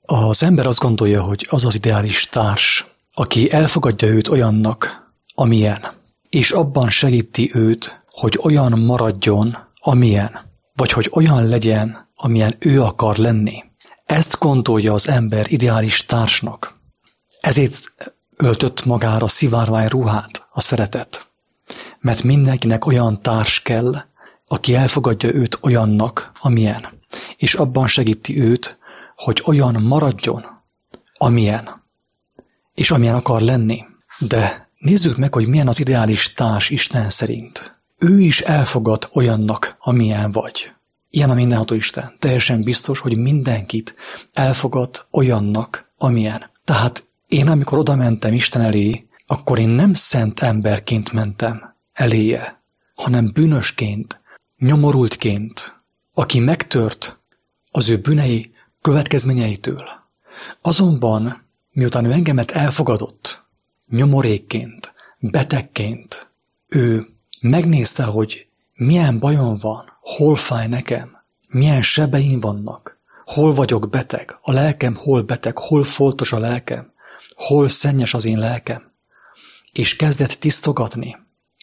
Az ember azt gondolja, hogy az az ideális társ, aki elfogadja őt olyannak, amilyen, és abban segíti őt, hogy olyan maradjon, amilyen, vagy hogy olyan legyen, amilyen ő akar lenni. Ezt gondolja az ember ideális társnak. Ezért öltött magára szivárvány ruhát a szeretet. Mert mindenkinek olyan társ kell, aki elfogadja őt olyannak, amilyen, és abban segíti őt, hogy olyan maradjon, amilyen, és amilyen akar lenni. De nézzük meg, hogy milyen az ideális társ Isten szerint. Ő is elfogad olyannak, amilyen vagy. Ilyen a mindenható Isten. Teljesen biztos, hogy mindenkit elfogad olyannak, amilyen. Tehát én, amikor oda mentem Isten elé, akkor én nem szent emberként mentem eléje, hanem bűnösként, nyomorultként, aki megtört az ő bűnei következményeitől. Azonban, miután ő engemet elfogadott, nyomorékként, betegként, ő megnézte, hogy milyen bajom van, hol fáj nekem, milyen sebeim vannak, hol vagyok beteg, a lelkem hol beteg, hol foltos a lelkem, hol szennyes az én lelkem, és kezdett tisztogatni,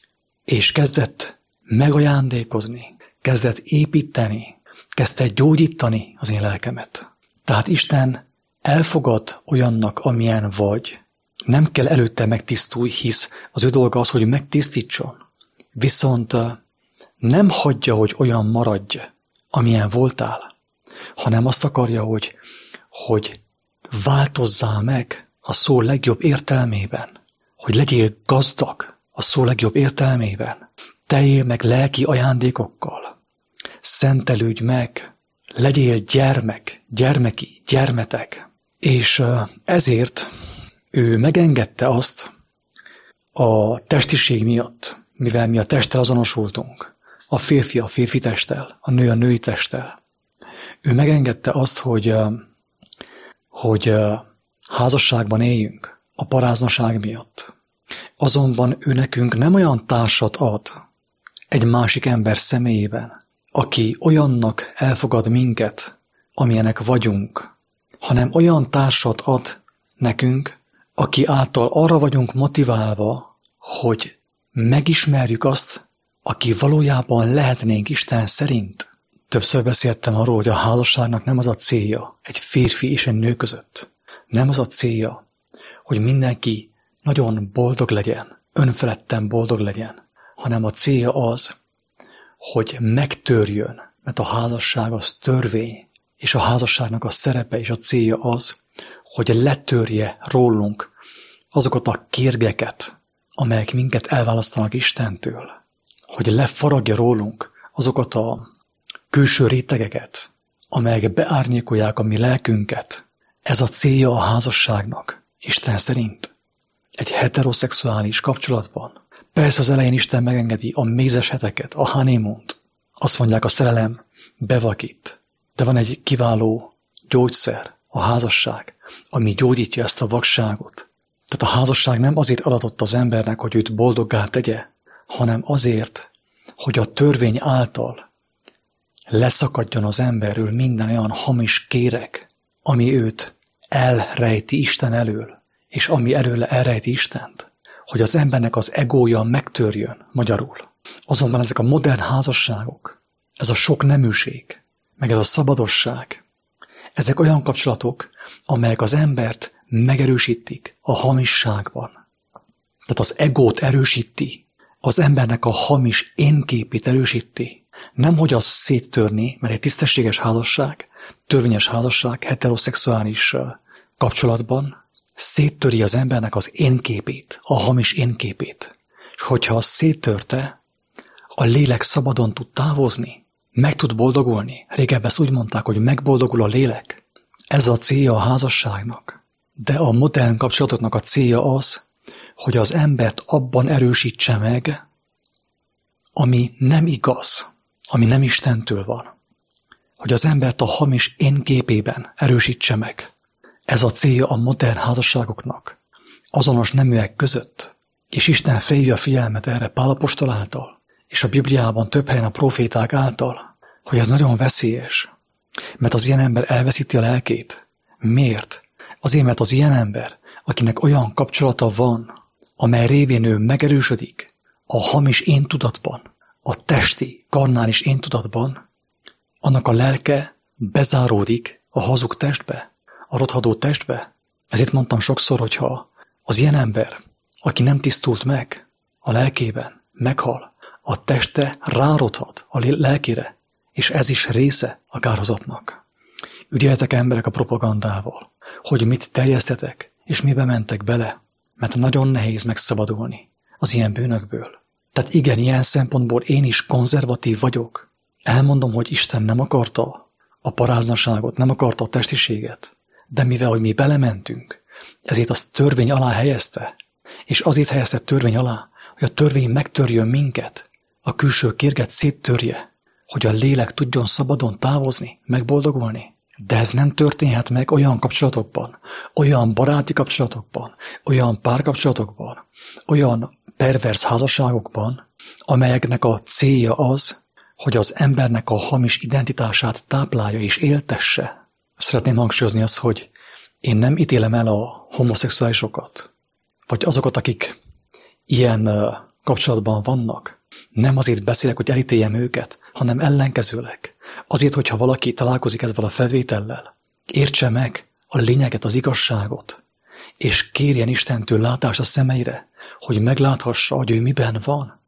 és kezdett megajándékozni, kezdett építeni, kezdett gyógyítani az én lelkemet. Tehát Isten elfogad olyannak, amilyen vagy. Nem kell előtte megtisztulj, hisz az ő dolga az, hogy megtisztítson. Viszont nem hagyja, hogy olyan maradj, amilyen voltál, hanem azt akarja, hogy változzál meg a szó legjobb értelmében, hogy legyél gazdag a szó legjobb értelmében, teljél meg lelki ajándékokkal, szentelődj meg, legyél gyermek, gyermeki, gyermetek. És ezért ő megengedte azt a testiség miatt, mivel mi a testtel azonosultunk, a férfi testtel, a női testtel. Ő megengedte azt, hogy házasságban éljünk a paráznaság miatt. Azonban ő nekünk nem olyan társat ad egy másik ember személyében, aki olyannak elfogad minket, amilyenek vagyunk, hanem olyan társat ad nekünk, aki által arra vagyunk motiválva, hogy megismerjük azt, aki valójában lehetnénk Isten szerint. Többször beszéltem arról, hogy a házasságnak nem az a célja egy férfi és egy nő között. Nem az a célja, hogy mindenki nagyon boldog legyen, önfeledten boldog legyen, hanem a célja az, hogy megtörjön, mert a házasság az törvény, és a házasságnak a szerepe és a célja az, hogy letörje rólunk azokat a kérgeket, amelyek minket elválasztanak Istentől, hogy lefaragja rólunk azokat a külső rétegeket, amelyek beárnyékolják a mi lelkünket. Ez a célja a házasságnak, Isten szerint. Egy heteroszexuális kapcsolatban. Persze az elején Isten megengedi a mézes heteket, a honeymoont. Azt mondják, a szerelem bevakít. De van egy kiváló gyógyszer, a házasság, ami gyógyítja ezt a vakságot. Tehát a házasság nem azért adatott az embernek, hogy őt boldoggá tegye, hanem azért, hogy a törvény által leszakadjon az emberről minden olyan hamis kéreg, ami őt elrejti Isten elől, és ami előle elrejti Istent, hogy az embernek az egója megtörjön magyarul. Azonban ezek a modern házasságok, ez a sok neműség, meg ez a szabadosság, ezek olyan kapcsolatok, amelyek az embert megerősítik a hamisságban. Tehát az egót erősíti, az embernek a hamis énképét erősíti. Nem, hogy az széttörni, mert egy tisztességes házasság, törvényes házasság, heteroszexuális kapcsolatban széttöri az embernek az énképét, a hamis énképét. És hogyha az széttörte, a lélek szabadon tud távozni, meg tud boldogulni. Régebben ezt úgy mondták, hogy megboldogul a lélek. Ez a célja a házasságnak. De a modern kapcsolatoknak a célja az, hogy az embert abban erősítse meg, ami nem igaz, ami nem Istentől van. Hogy az embert a hamis énképében erősítse meg. Ez a célja a modern házasságoknak, azonos neműek között. És Isten felhívja a figyelmet erre Pál apostol által, és a Bibliában több helyen a proféták által, hogy ez nagyon veszélyes. Mert az ilyen ember elveszíti a lelkét, Miért? Azért, mert az ilyen ember, akinek olyan kapcsolata van, amely révén ő megerősödik a hamis éntudatban, a testi, karnális éntudatban, annak a lelke bezáródik a hazug testbe, a rothadó testbe. Ezért mondtam sokszor, hogyha az ilyen ember, aki nem tisztult meg a lelkében, meghal, a teste rárodhat a lelkére, és ez is része a kárhozatnak. Ügyeljetek emberek a propagandával, hogy mit terjesztetek, és mibe mentek bele, mert nagyon nehéz megszabadulni az ilyen bűnökből. Tehát igen, ilyen szempontból én is konzervatív vagyok. Elmondom, hogy Isten nem akarta a paráznaságot, nem akarta a testiséget, de mivel, hogy mi belementünk, ezért azt törvény alá helyezte, és azért helyezte törvény alá, hogy a törvény megtörjön minket, a külső kérget széttörje, hogy a lélek tudjon szabadon távozni, megboldogulni. De ez nem történhet meg olyan kapcsolatokban, olyan baráti kapcsolatokban, olyan párkapcsolatokban, olyan pervers házasságokban, amelyeknek a célja az, hogy az embernek a hamis identitását táplálja és éltesse. Szeretném hangsúlyozni azt, hogy én nem ítélem el a homoszexuálisokat, vagy azokat, akik ilyen kapcsolatban vannak. Nem azért beszélek, hogy elítéljem őket, hanem ellenkezőleg. Azért, hogyha valaki találkozik ezzel a felvétellel, értse meg a lényeget, az igazságot, és kérjen Istentől látást a szemeire, hogy megláthassa, hogy ő miben van.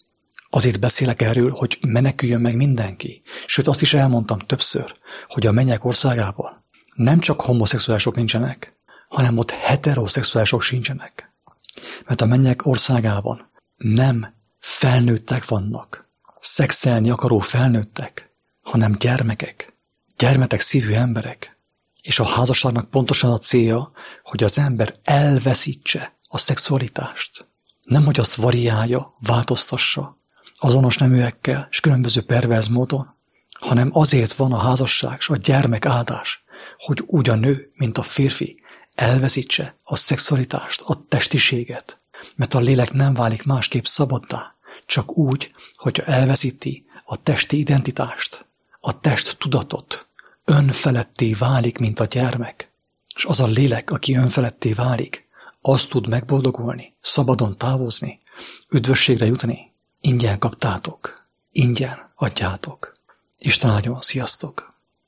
Azért beszélek erről, hogy meneküljön meg mindenki. Sőt, azt is elmondtam többször, hogy a mennyek országában nem csak homoszexuálisok nincsenek, hanem ott heteroszexuálisok sincsenek. Mert a mennyek országában nem felnőttek vannak, szexelni akaró felnőttek, hanem gyermekek, gyermetek szívű emberek. És a házasságnak pontosan a célja, hogy az ember elveszítse a szexualitást. Nem, hogy azt variálja, változtassa azonos neműekkel és különböző perverz módon, hanem azért van a házasság és a gyermek áldás, hogy úgy a nő, mint a férfi elveszítse a szexualitást, a testiséget, mert a lélek nem válik másképp szabaddá, csak úgy, hogyha elveszíti a testi identitást, a test tudatot, önfeletté válik, mint a gyermek. És az a lélek, aki önfeletté válik, az tud megboldogulni, szabadon távozni, üdvösségre jutni. Ingyen kaptátok, ingyen adjátok. Isten áldjon, sziasztok!